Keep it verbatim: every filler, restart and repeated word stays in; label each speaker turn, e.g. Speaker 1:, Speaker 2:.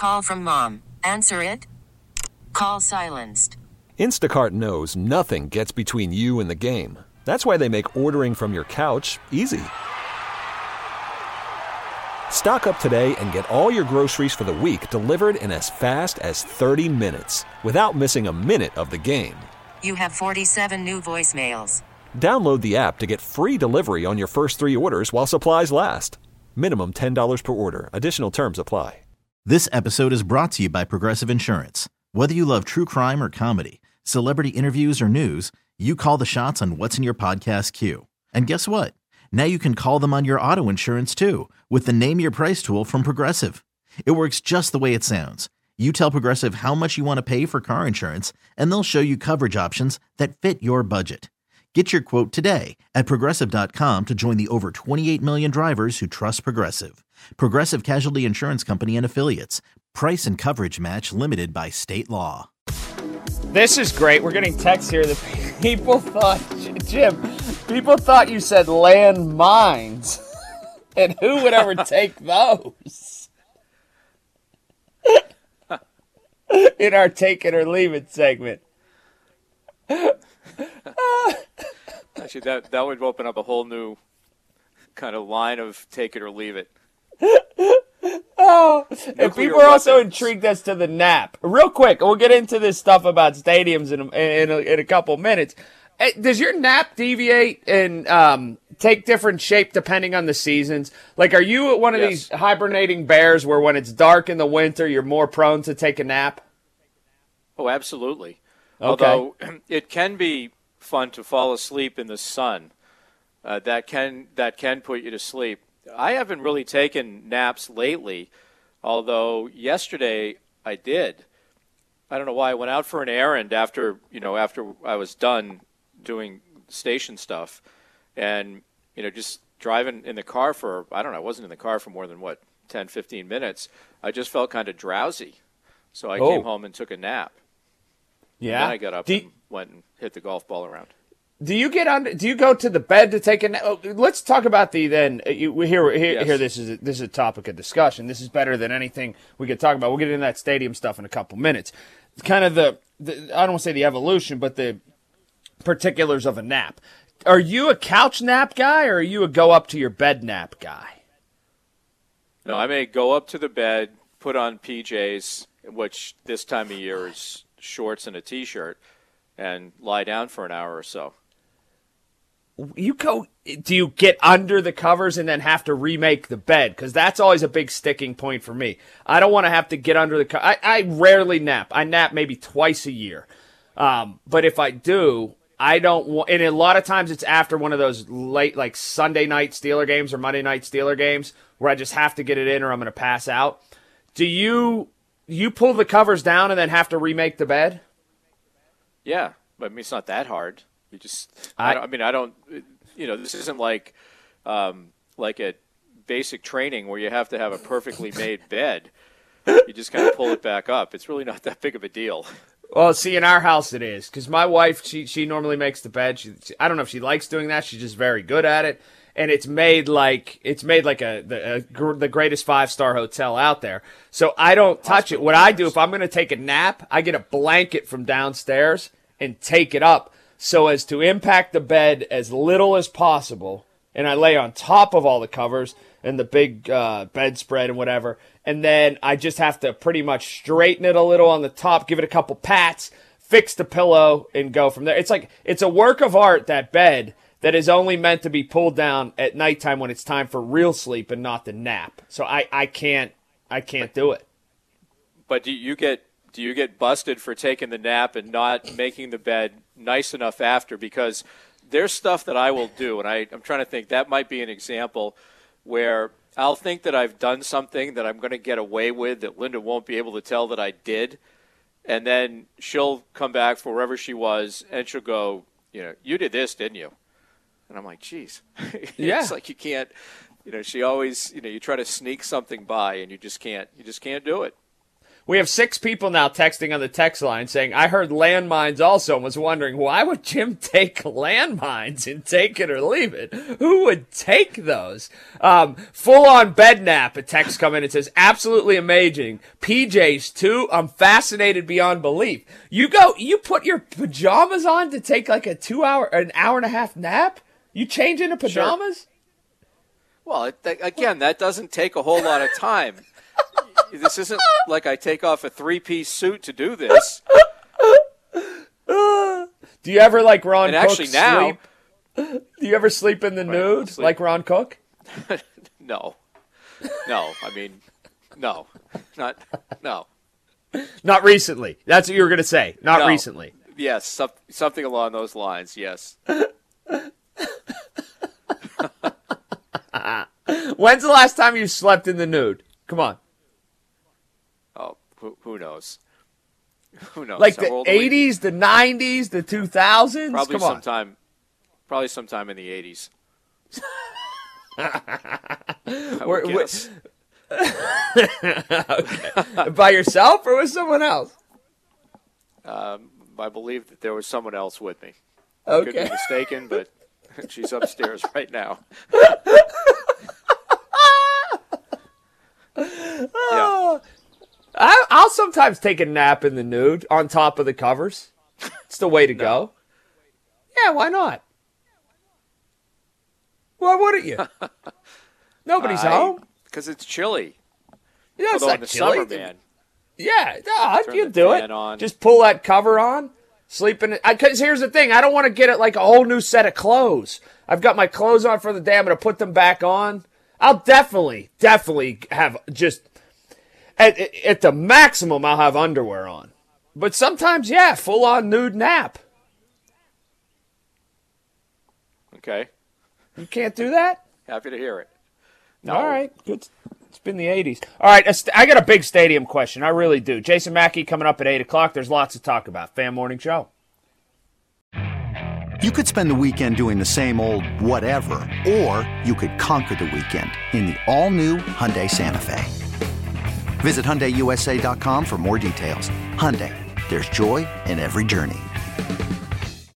Speaker 1: Call from mom. Answer it. Call silenced.
Speaker 2: Instacart knows nothing gets between you and the game. That's why they make ordering from your couch easy. Stock up today and get all your groceries for the week delivered in as fast as thirty minutes without missing a minute of the game.
Speaker 1: You have forty-seven new voicemails.
Speaker 2: Download the app to get free delivery on your first three orders while supplies last. Minimum ten dollars per order. Additional terms apply.
Speaker 3: This episode is brought to you by Progressive Insurance. Whether you love true crime or comedy, celebrity interviews or news, you call the shots on what's in your podcast queue. And guess what? Now you can call them on your auto insurance too with the Name Your Price tool from Progressive. It works just the way it sounds. You tell Progressive how much you want to pay for car insurance, and they'll show you coverage options that fit your budget. Get your quote today at Progressive dot com to join the over twenty-eight million drivers who trust Progressive. Progressive Casualty Insurance Company and Affiliates. Price and coverage match limited by state law.
Speaker 4: This is great. We're getting texts here that people thought, Jim, people thought you said landmines. And who would ever take those? In our take it or leave it segment.
Speaker 5: Actually, that, that would open up a whole new kind of line of take it or leave it.
Speaker 4: Oh, and people are also
Speaker 5: weapons.
Speaker 4: intrigued as to the nap. Real quick, we'll get into this stuff about stadiums in a, in a, in a couple minutes. Does your nap deviate and um, take different shape depending on the seasons? Like, are you one of
Speaker 5: Yes.
Speaker 4: these hibernating bears where when it's dark in the winter, you're more prone to take a nap?
Speaker 5: Oh, absolutely.
Speaker 4: Okay.
Speaker 5: Although it can be fun to fall asleep in the sun. Uh, that can that can put you to sleep. I haven't really taken naps lately, although yesterday I did. I don't know why. I went out for an errand after, you know, after I was done doing station stuff, and, you know, just driving in the car for, I don't know, I wasn't in the car for more than, what, ten, fifteen minutes. I just felt kind of drowsy. So I
Speaker 4: Oh.
Speaker 5: came home and took a nap.
Speaker 4: Yeah.
Speaker 5: And then I got up
Speaker 4: Do,
Speaker 5: and went and hit the golf ball around.
Speaker 4: do you get under? Do you go to the bed to take a nap? Oh, let's talk about the then. Uh, You, we here, here,
Speaker 5: Yes.
Speaker 4: here. This is a, this is a topic of discussion. This is better than anything we could talk about. We'll get into that stadium stuff in a couple minutes. It's kind of the, the I don't want to say the evolution, but the particulars of a nap. Are you a couch nap guy or are you a go up to your bed nap guy?
Speaker 5: No, I may go up to the bed, put on P Js, which this time of year is shorts and a T-shirt, and lie down for an hour or so.
Speaker 4: You go. Do you get under the covers and then have to remake the bed? Because that's always a big sticking point for me. I don't want to have to get under the. Co- I I rarely nap. I nap maybe twice a year. Um, but if I do, I don't want. And a lot of times it's after one of those late, like Sunday night Steeler games or Monday night Steeler games, where I just have to get it in or I'm going to pass out. Do you you pull the covers down and then have to remake the bed?
Speaker 5: Yeah, but I mean, it's not that hard. You just,
Speaker 4: I-
Speaker 5: I, don't, I mean, I don't, you know, this isn't like, um, like a basic training where you have to have a perfectly made bed. You just kind of pull it back up. It's really not that big of a deal.
Speaker 4: Well, see, in our house it is, because my wife, she she normally makes the bed. She, she, I don't know if she likes doing that. She's just very good at it, and it's made like it's made like a the, a, gr- the greatest five star hotel out there. So I don't touch it. What I do if I'm going to take a nap, I get a blanket from downstairs and take it up so as to impact the bed as little as possible, and I lay on top of all the covers and the big uh, bedspread and whatever. And then I just have to pretty much straighten it a little on the top, give it a couple pats, fix the pillow, and go from there. It's like it's a work of art, that bed, that is only meant to be pulled down at nighttime when it's time for real sleep and not the nap. So I, I can't I can't do it.
Speaker 5: But do you get do you get busted for taking the nap and not making the bed nice enough after? Because there's stuff that I will do, and I, I'm trying to think, that might be an example where I'll think that I've done something that I'm going to get away with that Linda won't be able to tell that I did, and then she'll come back from wherever she was, and she'll go, you know, you did this, didn't you? And I'm like, geez.
Speaker 4: Yeah.
Speaker 5: It's like you can't, you know, she always, you know, you try to sneak something by, and you just can't, you just can't do it.
Speaker 4: We have six people now texting on the text line saying, I heard landmines also, and was wondering, why would Jim take landmines and take it or leave it? Who would take those? Um, full-on bed nap, a text come in and says, absolutely amazing. P Js too. I'm fascinated beyond belief. You go, you put your pajamas on to take like a two-hour, an hour and a half nap? You change into pajamas?
Speaker 5: Sure. Well, it, again, that doesn't take a whole lot of time. This isn't like I take off a three-piece suit to do this.
Speaker 4: Do you ever, like Ron
Speaker 5: and
Speaker 4: Cook,
Speaker 5: actually now,
Speaker 4: sleep? Do you ever sleep in the
Speaker 5: right,
Speaker 4: nude
Speaker 5: sleep.
Speaker 4: like Ron Cook?
Speaker 5: No. No, I mean, no. Not, no.
Speaker 4: Not recently. That's what you were going to say. Not
Speaker 5: no.
Speaker 4: recently.
Speaker 5: Yes, some, something along those lines, yes.
Speaker 4: When's the last time you slept in the nude? Come on.
Speaker 5: Oh, who, who knows? Who knows?
Speaker 4: Like
Speaker 5: How
Speaker 4: the
Speaker 5: old are we?
Speaker 4: eighties, the nineties, the two thousands?
Speaker 5: Probably
Speaker 4: Come on.
Speaker 5: sometime. Probably sometime in the eighties. I
Speaker 4: We're-
Speaker 5: would guess.
Speaker 4: Okay. By yourself or with someone else?
Speaker 5: Um, I believe that there was someone else with me. Could
Speaker 4: Okay.
Speaker 5: be mistaken, but she's upstairs right now. Yeah.
Speaker 4: I, I'll sometimes take a nap in the nude on top of the covers. It's the way to
Speaker 5: No.
Speaker 4: go. Yeah, why not? Why wouldn't you? Nobody's
Speaker 5: I-
Speaker 4: home.
Speaker 5: Because it's chilly.
Speaker 4: Yeah, it's
Speaker 5: Although
Speaker 4: not
Speaker 5: in the
Speaker 4: chilly.
Speaker 5: summer, man.
Speaker 4: Yeah, no,
Speaker 5: Turn
Speaker 4: you
Speaker 5: the
Speaker 4: do it.
Speaker 5: fan on.
Speaker 4: Just pull that cover on, sleep in it. Because here's the thing, I don't want to get it like a whole new set of clothes. I've got my clothes on for the day. I'm going to put them back on. I'll definitely, definitely have just at, at the maximum. I'll have underwear on. But sometimes, yeah, full on nude nap.
Speaker 5: Okay.
Speaker 4: You can't do that.
Speaker 5: Happy to hear it. No.
Speaker 4: All right, good. It's been the eighties. All right, a st- I got a big stadium question. I really do. Jason Mackey coming up at eight o'clock. There's lots to talk about. Fan Morning Show.
Speaker 6: You could spend the weekend doing the same old whatever, or you could conquer the weekend in the all-new Hyundai Santa Fe. Visit Hyundai U S A dot com for more details. Hyundai, there's joy in every journey.